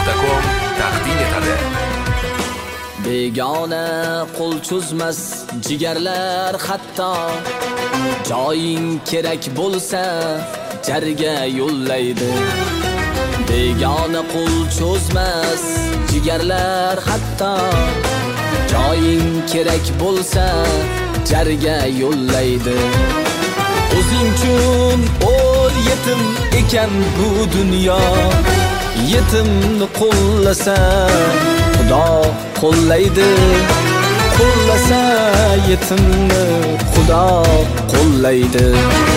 Media.com taqdim etadi. Begona qo'l cho'zmas jigarlar hatto joying kerak bo'lsa jarga yo'llaydi. Begona qo'l cho'zmas jigarlar hatto joying kerak bo'lsa jarga yo'llaydi. O'zing uchun o'l yetim ekan bu dunyo. Yetimni qo'llasa Xudo qo'llaydi. Qo'llasa yetimni Xudo qo'llaydi.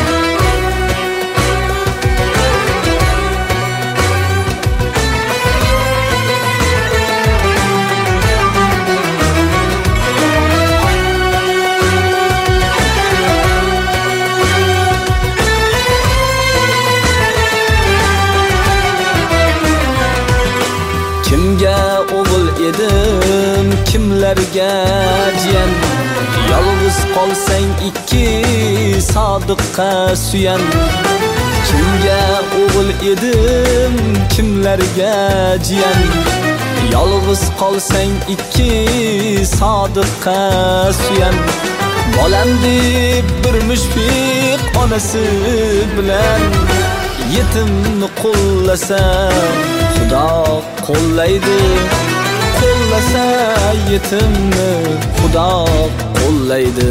Kimga o'g'il edim, kimlarga jiyan. Yolg'iz qolsang ikki sodiqqa suyan. Kimga o'g'il edim, kimlarga jiyan. Yolg'iz qolsang ikki sodiqqa suyan. Bolam deb bir mushfiq onasi bilan yetimni qo'llasa Xudo qo'llaydi. Qo'llasa yetimni Xudo qo'llaydi.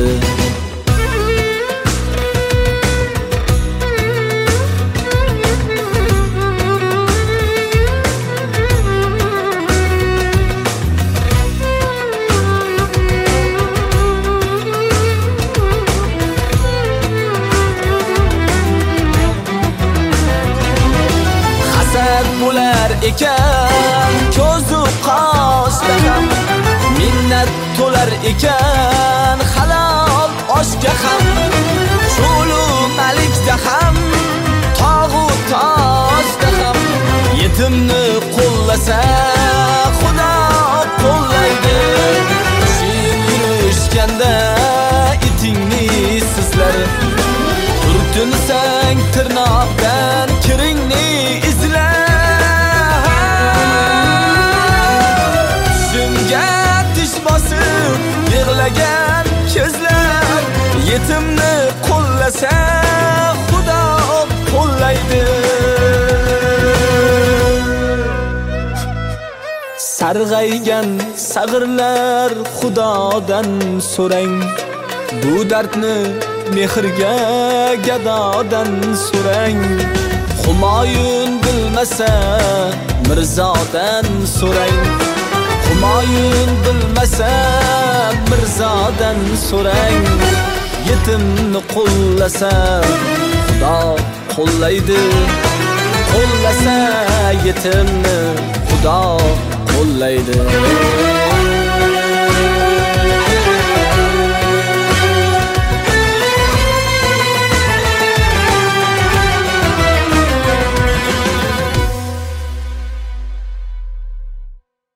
Bo'lar ekan ko'zu qoshda ham, minnat to'lar ekan halol oshga ham. Cho'lu malikda ham, tog'u toshda ham yetimni qo'llasa Xudo qo'llaydi. Sen yurishganda itingni sizlar, turtinsang tirnoqdan kiringni izlar. Yig'lagan kezlar yetimni qo'llasa Xudo qo'llaydi. Sarg'aygan sag'irlar Xudodan so'rang. Bu dardni mehrga gadodan so'rang. Humoyun bilmasa Mirzodan so'rang. Humoyun bilmasa Mirzodan so'rang. Yetimni qo'llasa Xudo qo'llaydi. Qo'llasa yetimni Xudo qo'llaydi.